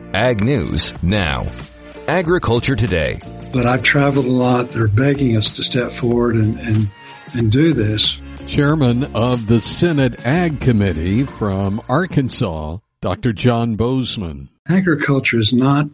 Ag News Now. Agriculture Today. But I've traveled a lot. They're begging us to step forward and do this. Chairman of the Senate Ag Committee from Arkansas, Dr. John Bozeman. Agriculture is not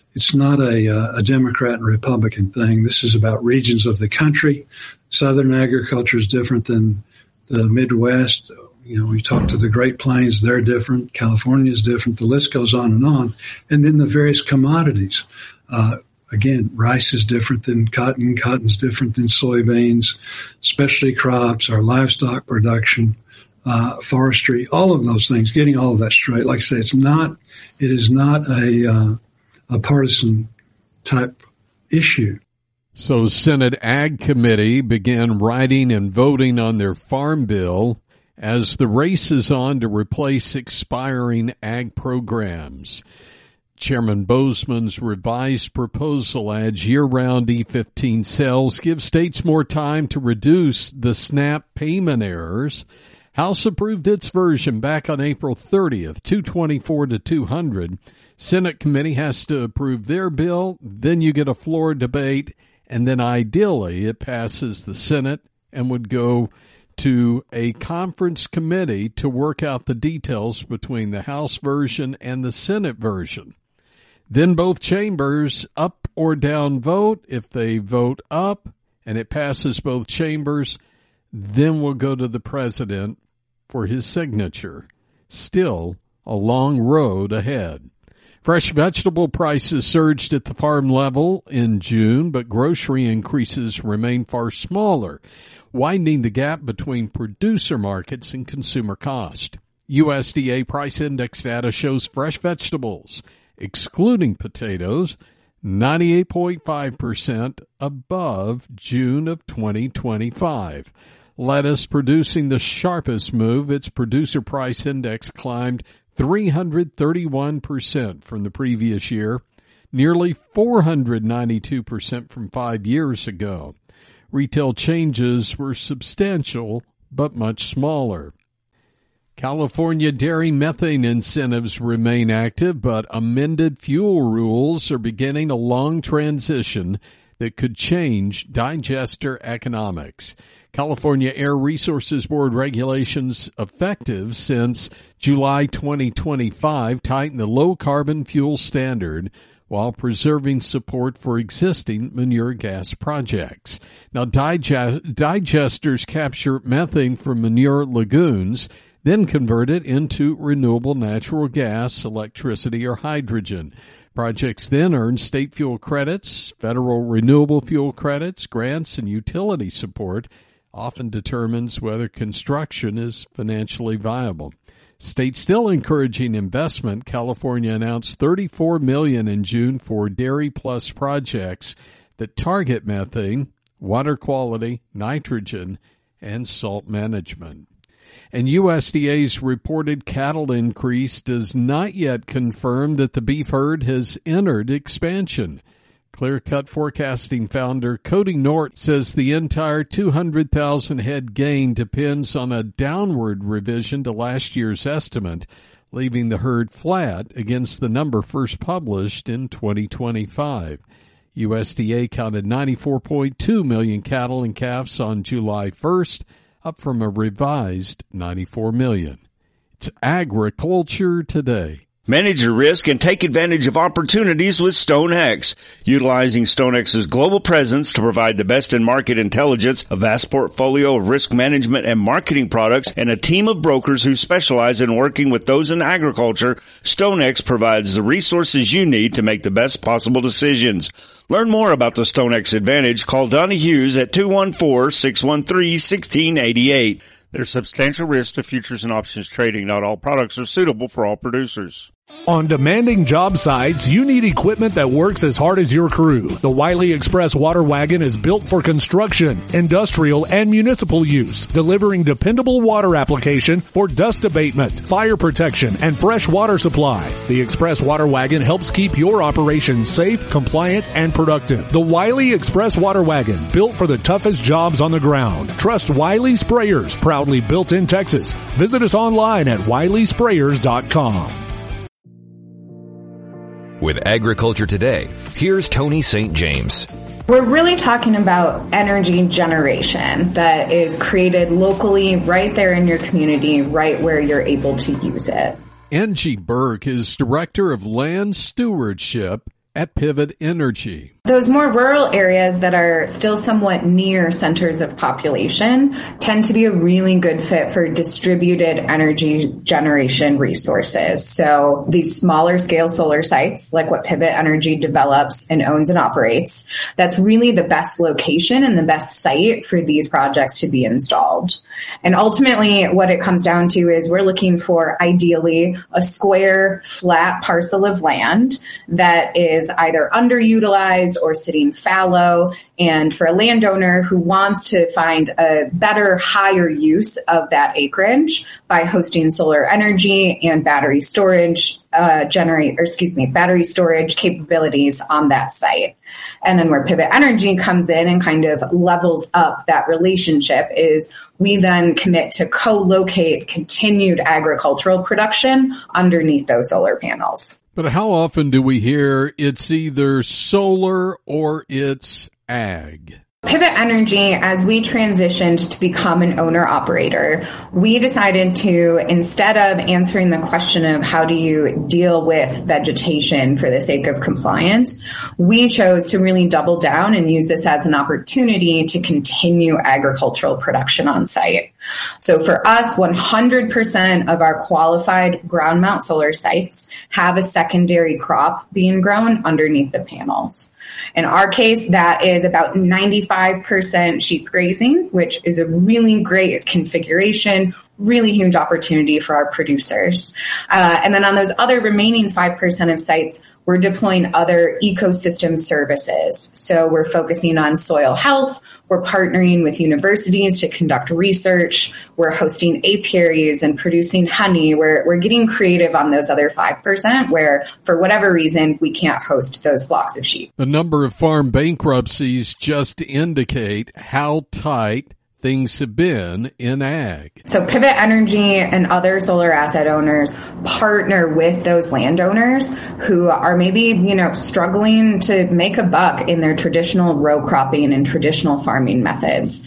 a Democrat and Republican thing. This is about regions of the country. Southern agriculture is different than the Midwest. You know, we talk to the Great Plains, they're different. California is different. The list goes on. And then the various commodities. Again, rice is different than cotton. Cotton's different than soybeans, specialty crops, our livestock production, forestry, all of those things, getting all of that straight. Like I say, it is not a partisan type issue. So Senate Ag Committee began writing and voting on their farm bill as the race is on to replace expiring ag programs. Chairman Bozeman's revised proposal adds year-round E15 sales, gives states more time to reduce the SNAP payment errors. House approved its version back on April 30th, 224 to 200. Senate committee has to approve their bill, then you get a floor debate, and then ideally it passes the Senate and would go to a conference committee to work out the details between the House version and the Senate version. Then both chambers up or down vote. If they vote up and it passes both chambers, then we'll go to the president for his signature. Still a long road ahead. Fresh vegetable prices surged at the farm level in June, but grocery increases remain far smaller, widening the gap between producer markets and consumer cost. USDA price index data shows fresh vegetables, excluding potatoes, 98.5% above June of 2025. Lettuce producing the sharpest move. Its producer price index climbed 331% from the previous year, nearly 492% from 5 years ago. Retail changes were substantial, but much smaller. California dairy methane incentives remain active, but amended fuel rules are beginning a long transition that could change digester economics. California Air Resources Board regulations effective since July 2025 tighten the low-carbon fuel standard while preserving support for existing manure gas projects. Now, digesters capture methane from manure lagoons, then convert it into renewable natural gas, electricity, or hydrogen. Projects then earn state fuel credits, federal renewable fuel credits, grants, and utility support, often determines whether construction is financially viable. States still encouraging investment. California announced $34 million in June for Dairy Plus projects that target methane, water quality, nitrogen, and salt management. And USDA's reported cattle increase does not yet confirm that the beef herd has entered expansion. Clear Cut Forecasting founder Cody Nort says the entire 200,000 head gain depends on a downward revision to last year's estimate, leaving the herd flat against the number first published in 2025. USDA counted 94.2 million cattle and calves on July 1st, up from a revised 94 million. It's Agriculture Today. Manage your risk and take advantage of opportunities with StoneX. Utilizing StoneX's global presence to provide the best in market intelligence, a vast portfolio of risk management and marketing products, and a team of brokers who specialize in working with those in agriculture, StoneX provides the resources you need to make the best possible decisions. Learn more about the StoneX Advantage. Call Donnie Hughes at 214-613-1688. There's substantial risk to futures and options trading. Not all products are suitable for all producers. On demanding job sites, you need equipment that works as hard as your crew. The Wiley Express Water Wagon is built for construction, industrial, and municipal use, delivering dependable water application for dust abatement, fire protection, and fresh water supply. The Express Water Wagon helps keep your operation safe, compliant, and productive. The Wiley Express Water Wagon, built for the toughest jobs on the ground. Trust Wiley Sprayers, proudly built in Texas. Visit us online at wileysprayers.com. With Agriculture Today, here's Tony St. James. We're really talking about energy generation that is created locally, right there in your community, right where you're able to use it. Angie Burke is Director of Land Stewardship at Pivot Energy. Those more rural areas that are still somewhat near centers of population tend to be a really good fit for distributed energy generation resources. So these smaller scale solar sites, like what Pivot Energy develops and owns and operates, that's really the best location and the best site for these projects to be installed. And ultimately, what it comes down to is we're looking for ideally a square, flat parcel of land that is either underutilized or sitting fallow. And for a landowner who wants to find a better, higher use of that acreage by hosting solar energy and battery storage battery storage capabilities on that site. And then where Pivot Energy comes in and kind of levels up that relationship is we then commit to co-locate continued agricultural production underneath those solar panels. But how often do we hear it's either solar or it's ag? Pivot Energy, as we transitioned to become an owner-operator, we decided to, instead of answering the question of how do you deal with vegetation for the sake of compliance, we chose to really double down and use this as an opportunity to continue agricultural production on site. So for us, 100% of our qualified ground mount solar sites have a secondary crop being grown underneath the panels. In our case, that is about 95% sheep grazing, which is a really great configuration, really huge opportunity for our producers. And then on those other remaining 5% of sites, we're deploying other ecosystem services. So we're focusing on soil health. We're partnering with universities to conduct research. We're hosting apiaries and producing honey. We're getting creative on those other 5% where, for whatever reason, we can't host those flocks of sheep. The number of farm bankruptcies just indicate how tight things have been in ag. So Pivot Energy and other solar asset owners partner with those landowners who are maybe, struggling to make a buck in their traditional row cropping and traditional farming methods.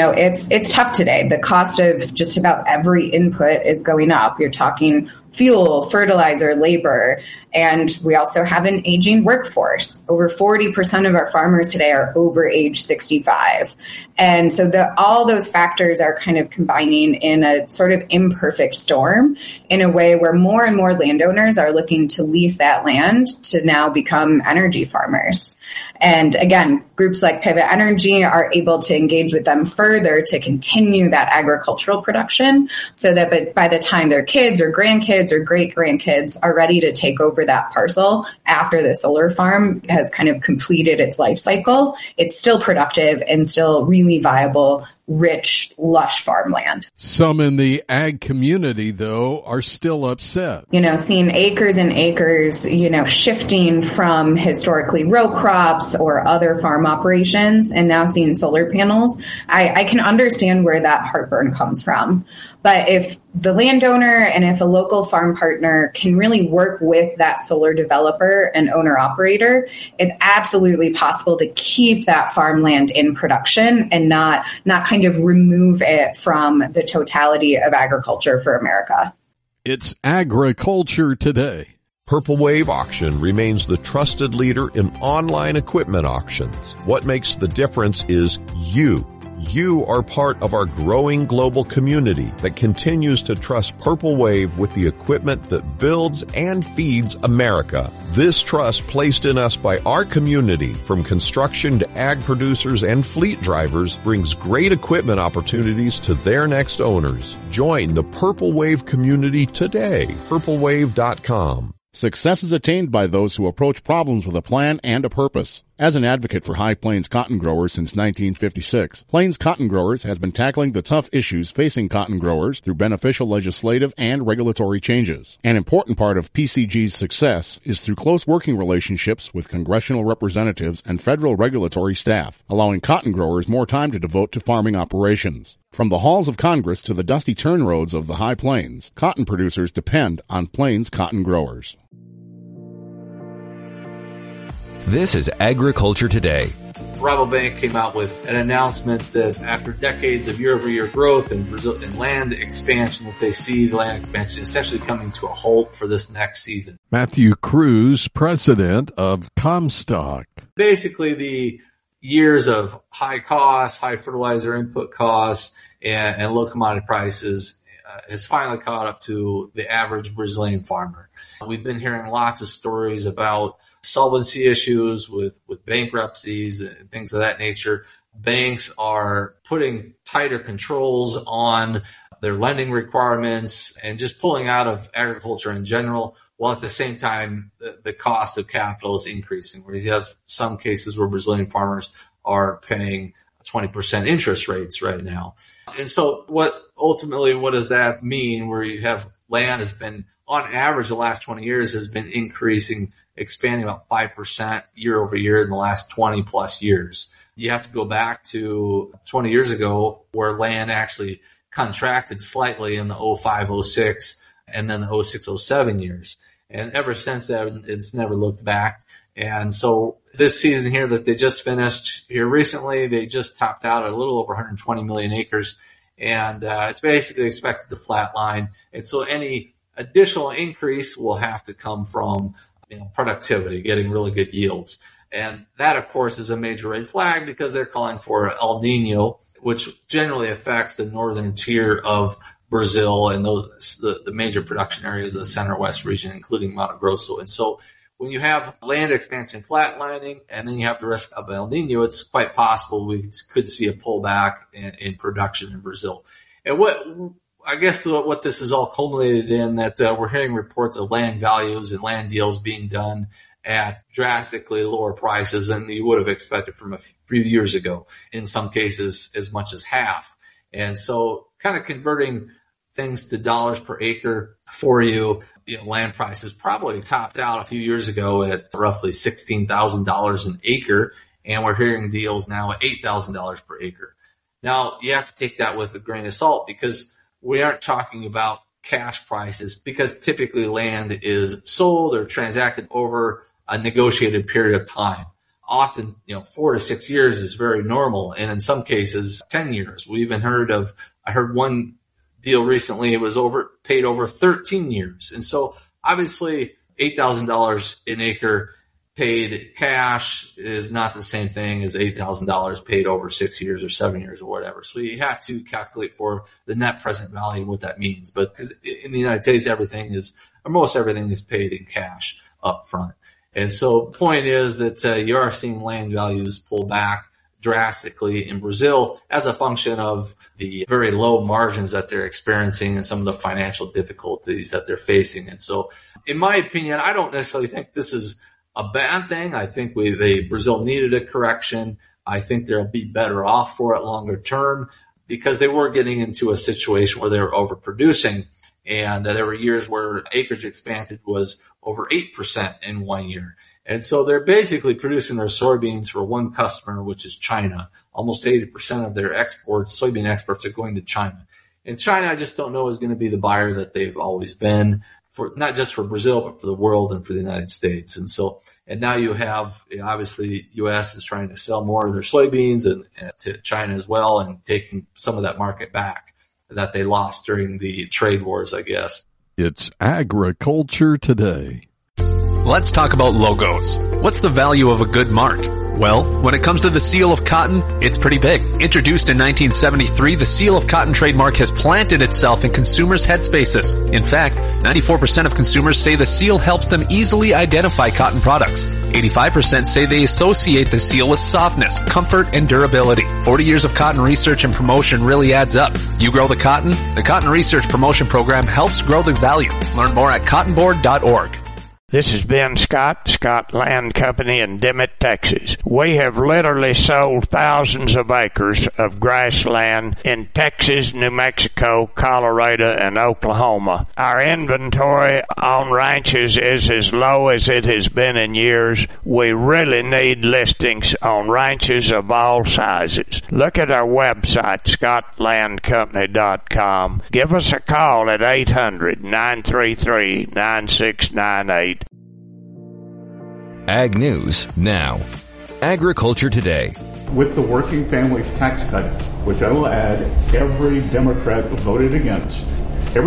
It's tough today. The cost of just about every input is going up. You're talking fuel, fertilizer, labor, and we also have an aging workforce. Over 40% of our farmers today are over age 65. And so all those factors are kind of combining in a sort of imperfect storm in a way where more and more landowners are looking to lease that land to now become energy farmers. And again, groups like Pivot Energy are able to engage with them further to continue that agricultural production so that by the time their kids or grandkids or great-grandkids are ready to take over that parcel after the solar farm has kind of completed its life cycle, it's still productive and still really viable, rich, lush farmland. Some in the ag community, though, are still upset. Seeing acres and acres, shifting from historically row crops or other farm operations and now seeing solar panels, I can understand where that heartburn comes from. But if the landowner and if a local farm partner can really work with that solar developer and owner operator, it's absolutely possible to keep that farmland in production and not kind of remove it from the totality of agriculture for America. It's Agriculture Today. Purple Wave Auction remains the trusted leader in online equipment auctions. What makes the difference is you. You are part of our growing global community that continues to trust Purple Wave with the equipment that builds and feeds America. This trust placed in us by our community, from construction to ag producers and fleet drivers, brings great equipment opportunities to their next owners. Join the Purple Wave community today. PurpleWave.com. Success is attained by those who approach problems with a plan and a purpose. As an advocate for High Plains cotton growers since 1956, Plains Cotton Growers has been tackling the tough issues facing cotton growers through beneficial legislative and regulatory changes. An important part of PCG's success is through close working relationships with congressional representatives and federal regulatory staff, allowing cotton growers more time to devote to farming operations. From the halls of Congress to the dusty turn roads of the High Plains, cotton producers depend on Plains Cotton Growers. This is Agriculture Today. Rabobank came out with an announcement that after decades of year-over-year growth in Brazil and land expansion, that they see the land expansion essentially coming to a halt for this next season. Matthew Cruz, president of Comstock. Basically, the years of high costs, high fertilizer input costs, and low commodity prices has finally caught up to the average Brazilian farmer. We've been hearing lots of stories about solvency issues with bankruptcies and things of that nature. Banks are putting tighter controls on their lending requirements and just pulling out of agriculture in general, while at the same time, the cost of capital is increasing, where you have some cases where Brazilian farmers are paying 20% interest rates right now. And so what does that mean, where you have land has been, on average, the last 20 years has been increasing, expanding about 5% year over year in the last 20 plus years. You have to go back to 20 years ago where land actually contracted slightly in the 05-06 and then the 06-07 years. And ever since then, it's never looked back. And so this season here that they just finished here recently, they just topped out at a little over 120 million acres. And it's basically expected to flatline. And so any additional increase will have to come from productivity, getting really good yields. And that, of course, is a major red flag because they're calling for El Nino, which generally affects the northern tier of Brazil and the major production areas of the center-west region, including Mato Grosso. And so when you have land expansion flatlining and then you have the risk of El Nino, it's quite possible we could see a pullback in production in Brazil. And what this is all culminated in, that we're hearing reports of land values and land deals being done at drastically lower prices than you would have expected from a few years ago, in some cases as much as half. And so kind of converting things to dollars per acre for you, land prices probably topped out a few years ago at roughly $16,000 an acre, and we're hearing deals now at $8,000 per acre. Now, you have to take that with a grain of salt because we aren't talking about cash prices, because typically land is sold or transacted over a negotiated period of time. Often, 4 to 6 years is very normal, and in some cases, 10 years. We even I heard one deal recently, it was paid over 13 years. And so obviously $8,000 an acre paid cash is not the same thing as $8,000 paid over 6 years or 7 years or whatever. So you have to calculate for the net present value and what that means. But because in the United States, most everything is paid in cash up front. And so the point is that you are seeing land values pull back drastically in Brazil as a function of the very low margins that they're experiencing and some of the financial difficulties that they're facing. And so, in my opinion, I don't necessarily think this is a bad thing. I think Brazil needed a correction. I think they'll be better off for it longer term because they were getting into a situation where they were overproducing. And there were years where acreage expanded was over 8% in 1 year. And so they're basically producing their soybeans for one customer, which is China. Almost 80% of their soybean exports are going to China. And China, I just don't know, is going to be the buyer that they've always been, for not just for Brazil, but for the world and for the United States. And now you have, obviously, U.S. is trying to sell more of their soybeans and to China as well, and taking some of that market back that they lost during the trade wars, I guess. It's Agriculture Today. Let's talk about logos. What's the value of a good mark? Well, when it comes to the seal of cotton, it's pretty big. Introduced in 1973, the seal of cotton trademark has planted itself in consumers' headspaces. In fact, 94% of consumers say the seal helps them easily identify cotton products. 85% say they associate the seal with softness, comfort, and durability. 40 years of cotton research and promotion really adds up. You grow the cotton? The Cotton Research Promotion Program helps grow the value. Learn more at cottonboard.org. This is Ben Scott Land Company in Dimmitt, Texas. We have literally sold thousands of acres of grassland in Texas, New Mexico, Colorado, and Oklahoma. Our inventory on ranches is as low as it has been in years. We really need listings on ranches of all sizes. Look at our website, scottlandcompany.com. Give us a call at 800-933-9698. Ag News now. Agriculture Today. With the Working Families Tax Cut, which I will add, every Democrat voted against. It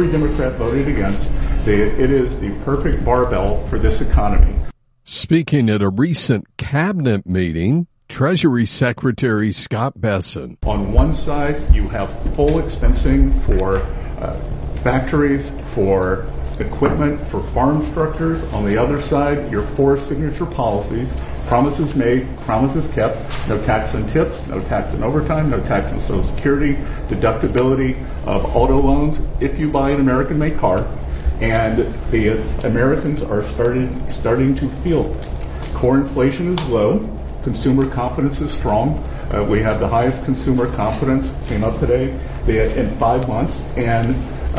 is the perfect barbell for this economy. Speaking at a recent cabinet meeting, Treasury Secretary Scott Bessent. On one side, you have full expensing for factories, for equipment, for farm structures. On the other side, your four signature policies, promises made, promises kept, no tax on tips, no tax on overtime, no tax on Social Security, deductibility of auto loans if you buy an American-made car. And the Americans are starting to feel it. Core inflation is low. Consumer confidence is strong. We have the highest consumer confidence, came up today, in 5 months. And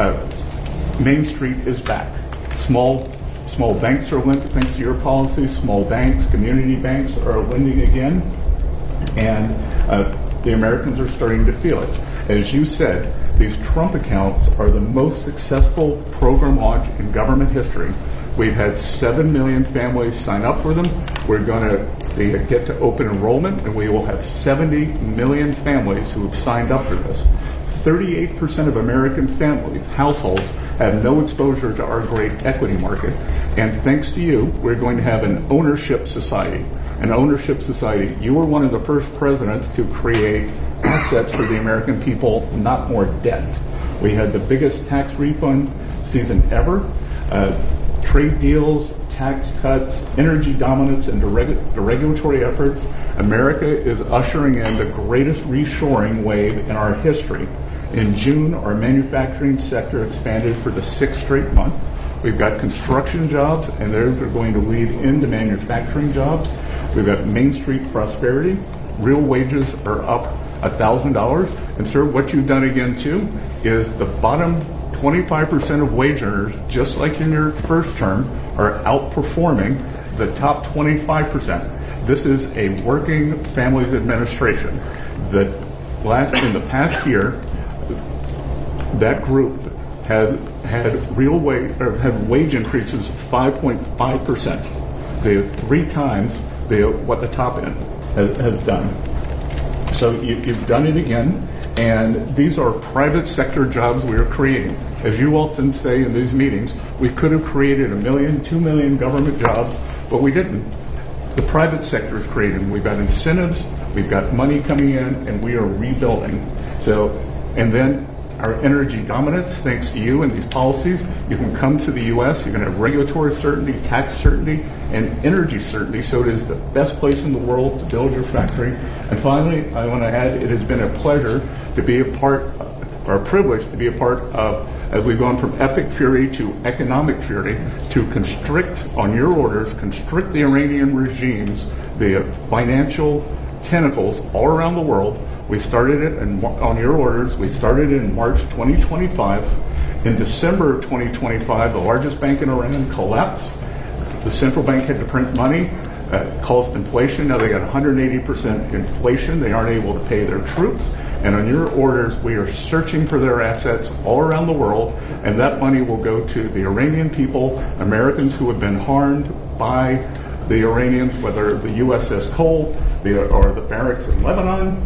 Main Street is back. Small banks are lending, thanks to your policy. Small banks, community banks are lending again. And the Americans are starting to feel it. As you said, these Trump accounts are the most successful program launch in government history. We've had 7 million families sign up for them. We're going to get to open enrollment, and we will have 70 million families who have signed up for this. 38% of American households, have no exposure to our great equity market. And thanks to you, we're going to have an ownership society. You were one of the first presidents to create assets for the American people, not more debt. We had the biggest tax refund season ever. Trade deals, tax cuts, energy dominance, and the regulatory efforts. America is ushering in the greatest reshoring wave in our history. In June, our manufacturing sector expanded for the 6th straight month. We've got construction jobs, and those are going to lead into manufacturing jobs. We've got Main Street prosperity. Real wages are up $1,000. And sir, what you've done again too is the bottom 25% of wage earners, just like in your first term, are outperforming the top 25%. This is a working families administration. In the past year, that group had wage increases of 5.5%. They have 3 times what the top end has done. So you've done it again, and these are private sector jobs we are creating. As you often say in these meetings, we could have created 1 million, 2 million government jobs, but we didn't. The private sector is creating. We've got incentives, we've got money coming in, and we are rebuilding. And then our energy dominance, thanks to you and these policies, you can come to the U.S., you can have regulatory certainty, tax certainty, and energy certainty, so it is the best place in the world to build your factory. And finally, I want to add, it has been a pleasure to be a privilege to be a part of, as we've gone from epic fury to economic fury, to constrict the Iranian regime's, the financial tentacles all around the world. We started it on your orders. We started it in March 2025. In December of 2025, the largest bank in Iran collapsed. The central bank had to print money, caused inflation. Now they got 180% inflation. They aren't able to pay their troops. And on your orders, we are searching for their assets all around the world, and that money will go to the Iranian people, Americans who have been harmed by the Iranians, whether the USS Cole or the barracks in Lebanon.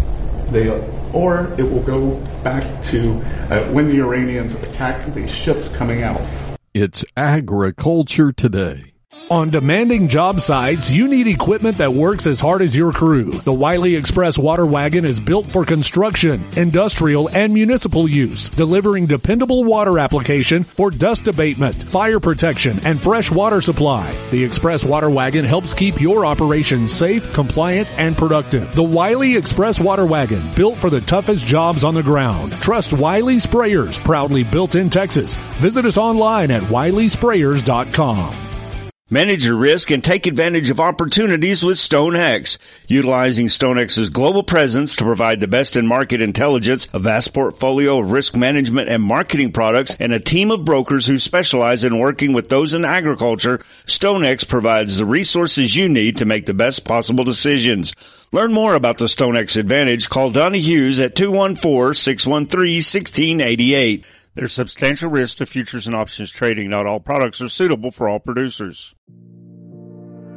Or it will go back to when the Iranians attacked these ships coming out. It's Agriculture Today. On demanding job sites, you need equipment that works as hard as your crew. The Wiley Express water wagon is built for construction, industrial, and municipal use, delivering dependable water application for dust abatement, fire protection, and fresh water supply. The Express water wagon helps keep your operation safe, compliant, and productive. The Wiley Express water wagon, built for the toughest jobs on the ground. Trust Wiley Sprayers, proudly built in Texas. Visit us online at wileysprayers.com. Manage your risk and take advantage of opportunities with StoneX. Utilizing StoneX's global presence to provide the best in market intelligence, a vast portfolio of risk management and marketing products, and a team of brokers who specialize in working with those in agriculture, StoneX provides the resources you need to make the best possible decisions. Learn more about the StoneX Advantage. Call Donnie Hughes at 214-613-1688. There's substantial risk to futures and options trading. Not all products are suitable for all producers.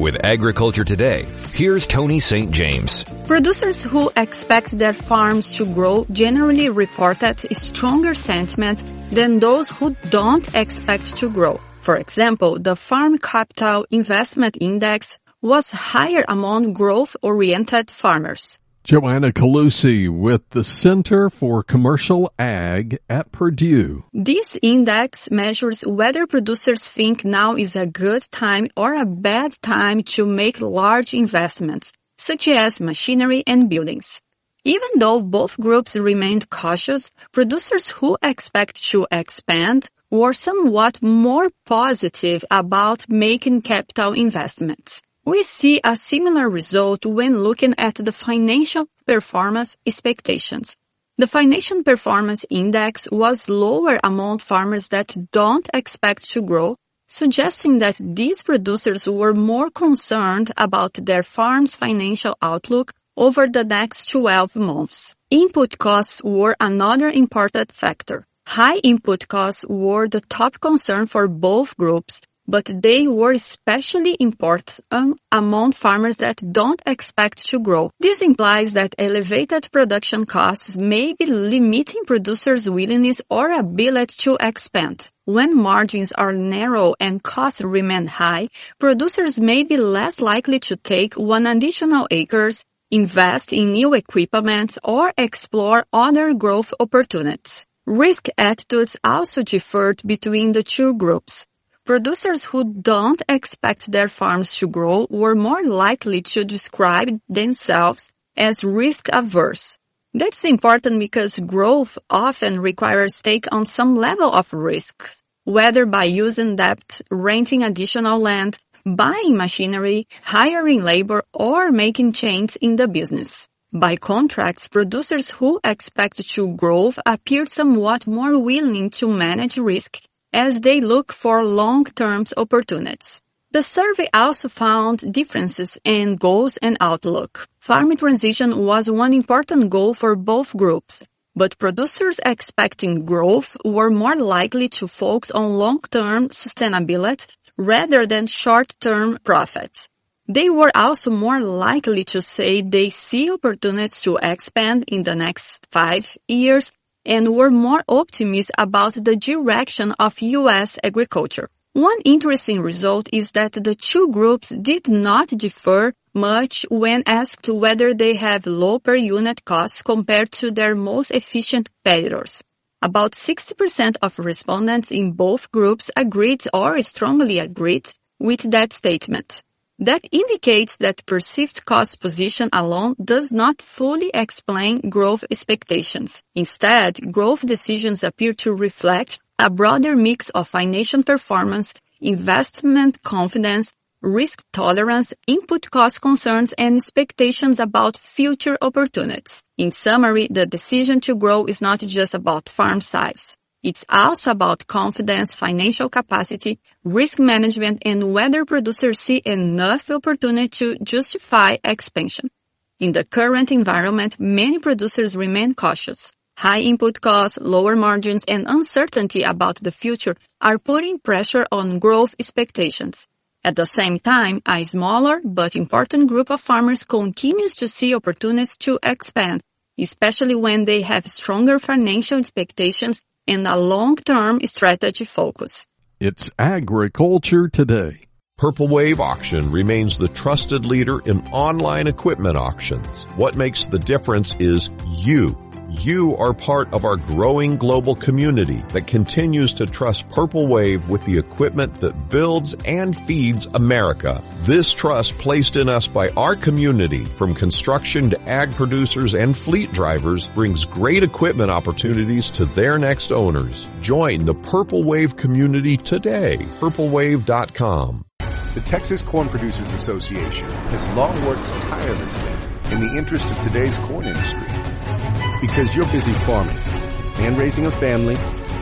With Agriculture Today, here's Tony St. James. Producers who expect their farms to grow generally reported stronger sentiment than those who don't expect to grow. For example, the Farm Capital Investment Index was higher among growth-oriented farmers. Joanna Calusi with the Center for Commercial Ag at Purdue. This index measures whether producers think now is a good time or a bad time to make large investments, such as machinery and buildings. Even though both groups remained cautious, producers who expect to expand were somewhat more positive about making capital investments. We see a similar result when looking at the financial performance expectations. The Financial Performance Index was lower among farmers that don't expect to grow, suggesting that these producers were more concerned about their farm's financial outlook over the next 12 months. Input costs were another important factor. High input costs were the top concern for both groups, but they were especially important among farmers that don't expect to grow. This implies that elevated production costs may be limiting producers' willingness or ability to expand. When margins are narrow and costs remain high, producers may be less likely to take one additional acres, invest in new equipment, or explore other growth opportunities. Risk attitudes also differed between the two groups. Producers who don't expect their farms to grow were more likely to describe themselves as risk-averse. That's important because growth often requires take on some level of risk, whether by using debt, renting additional land, buying machinery, hiring labor, or making changes in the business. By contrast, producers who expect to grow appear somewhat more willing to manage risk as they look for long-term opportunities. The survey also found differences in goals and outlook. Farm transition was one important goal for both groups, but producers expecting growth were more likely to focus on long-term sustainability rather than short-term profits. They were also more likely to say they see opportunities to expand in the next 5 years and were more optimistic about the direction of U.S. agriculture. One interesting result is that the two groups did not differ much when asked whether they have low per unit costs compared to their most efficient competitors. About 60% of respondents in both groups agreed or strongly agreed with that statement. That indicates that perceived cost position alone does not fully explain growth expectations. Instead, growth decisions appear to reflect a broader mix of financial performance, investment confidence, risk tolerance, input cost concerns, and expectations about future opportunities. In summary, the decision to grow is not just about farm size. It's also about confidence, financial capacity, risk management, and whether producers see enough opportunity to justify expansion. In the current environment, many producers remain cautious. High input costs, lower margins, and uncertainty about the future are putting pressure on growth expectations. At the same time, a smaller but important group of farmers continues to see opportunities to expand, especially when they have stronger financial expectations and a long-term strategy focus. It's Agriculture Today. Purple Wave Auction remains the trusted leader in online equipment auctions. What makes the difference is you. You are part of our growing global community that continues to trust Purple Wave with the equipment that builds and feeds America. This trust placed in us by our community, from construction to ag producers and fleet drivers, brings great equipment opportunities to their next owners. Join the Purple Wave community today. PurpleWave.com. The Texas Corn Producers Association has long worked tirelessly in the interest of today's corn industry. Because you're busy farming and raising a family,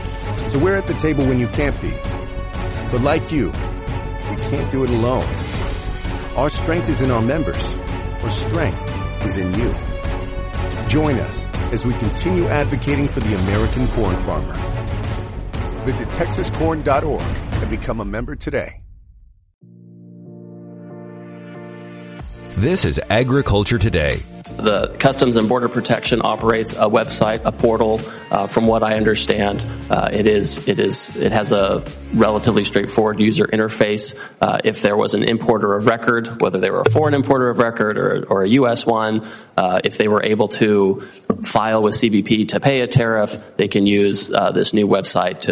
so we're at the table when you can't be. But like you, we can't do it alone. Our strength is in our members. Our strength is in you. Join us as we continue advocating for the American corn farmer. Visit TexasCorn.org and become a member today. This is Agriculture Today. The Customs and Border Protection operates a website, a portal. From what I understand, it has a relatively straightforward user interface. If there was an importer of record, whether they were a foreign importer of record or a U.S. one, if they were able to file with CBP to pay a tariff, they can use this new website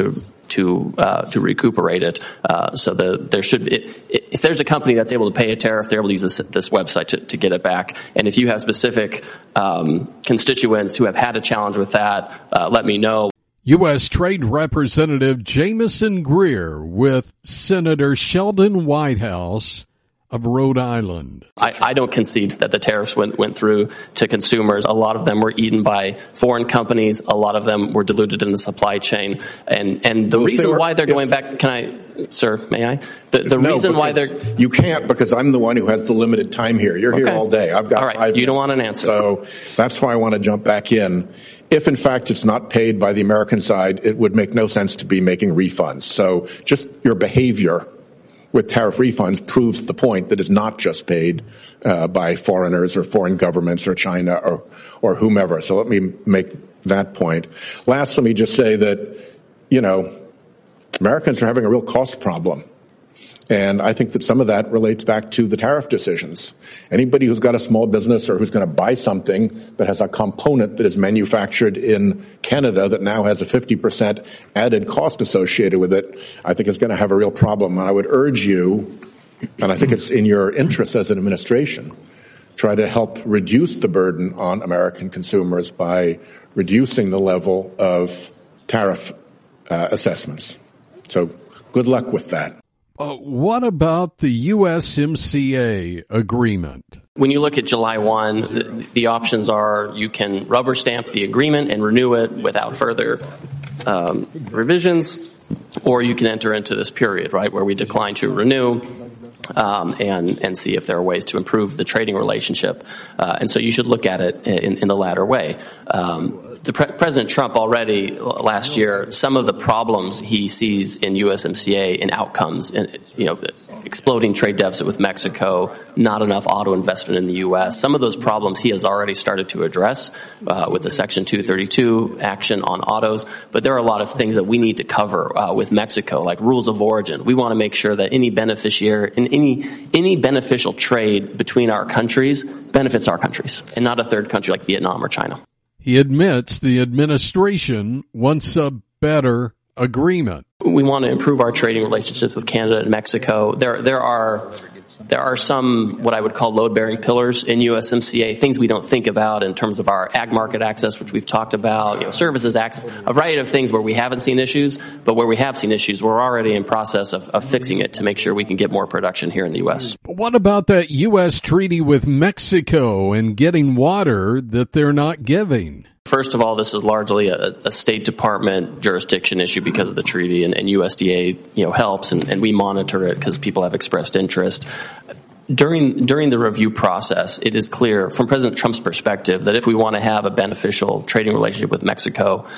to recuperate it. So there should be, if there's a company that's able to pay a tariff, they're able to use this website to get it back. And if you have specific constituents who have had a challenge with that, let me know. U.S. Trade Representative Jamison Greer with Senator Sheldon Whitehouse of Rhode Island. I don't concede that the tariffs went through to consumers. A lot of them were eaten by foreign companies. A lot of them were diluted in the supply chain. And the reason why they're going back, sir, may I? The reason why they're... You can't, because I'm the one who has the limited time here. You're here all day. I've got all right. 5 minutes. You don't want an answer. So that's why I want to jump back in. If, in fact, it's not paid by the American side, it would make no sense to be making refunds. So just your behavior with tariff refunds proves the point that it's not just paid by foreigners or foreign governments or China or whomever. So let me make that point. Last, let me just say that, Americans are having a real cost problem. And I think that some of that relates back to the tariff decisions. Anybody who's got a small business or who's going to buy something that has a component that is manufactured in Canada that now has a 50% added cost associated with it, I think is going to have a real problem. And I would urge you, and I think it's in your interest as an administration, try to help reduce the burden on American consumers by reducing the level of tariff assessments. So good luck with that. What about the USMCA agreement? When you look at July 1, the options are you can rubber stamp the agreement and renew it without further revisions, or you can enter into this period, right, where we decline to renew and see if there are ways to improve the trading relationship. And so you should look at it in the latter way. President Trump already last year, some of the problems he sees in USMCA in outcomes, exploding trade deficit with Mexico, not enough auto investment in the U.S. Some of those problems he has already started to address with the Section 232 action on autos. But there are a lot of things that we need to cover with Mexico, like rules of origin. We want to make sure that any beneficiary and any beneficial trade between our countries benefits our countries and not a third country like Vietnam or China. He admits the administration wants a better agreement. We want to improve our trading relationships with Canada and Mexico. There are some what I would call load-bearing pillars in USMCA, things we don't think about in terms of our ag market access, which we've talked about, services access, a variety of things where we haven't seen issues, but where we have seen issues, we're already in process of fixing it to make sure we can get more production here in the U.S. But what about that U.S. treaty with Mexico and getting water that they're not giving? First of all, this is largely a State Department jurisdiction issue because of the treaty, and USDA, helps, and we monitor it because people have expressed interest. During the review process, it is clear from President Trump's perspective that if we want to have a beneficial trading relationship with Mexico,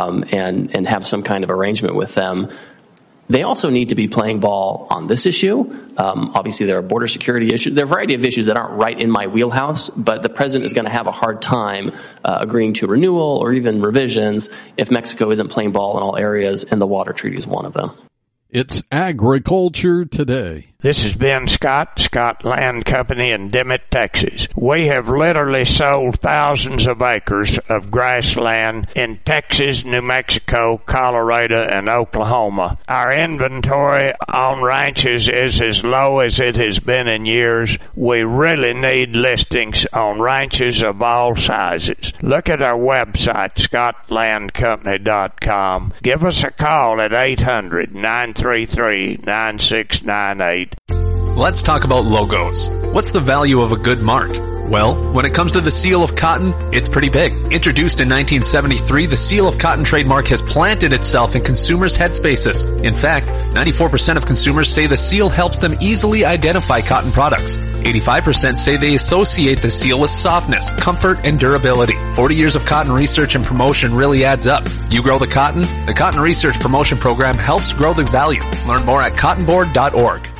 and have some kind of arrangement with them, they also need to be playing ball on this issue. Obviously, there are border security issues. There are a variety of issues that aren't right in my wheelhouse, but the president is going to have a hard time agreeing to renewal or even revisions if Mexico isn't playing ball in all areas, and the water treaty is one of them. It's Agriculture Today. This is Ben Scott Land Company in Dimmitt, Texas. We have literally sold thousands of acres of grassland in Texas, New Mexico, Colorado, and Oklahoma. Our inventory on ranches is as low as it has been in years. We really need listings on ranches of all sizes. Look at our website, scottlandcompany.com. Give us a call at 800-933-9698. Let's talk about logos. What's the value of a good mark? Well, when it comes to the Seal of Cotton, it's pretty big. Introduced in 1973, the Seal of Cotton trademark has planted itself in consumers' headspaces. In fact, 94% of consumers say the seal helps them easily identify cotton products. 85% say they associate the seal with softness, comfort, and durability. 40 years of cotton research and promotion really adds up. You grow the Cotton Research Promotion Program helps grow the value. Learn more at cottonboard.org.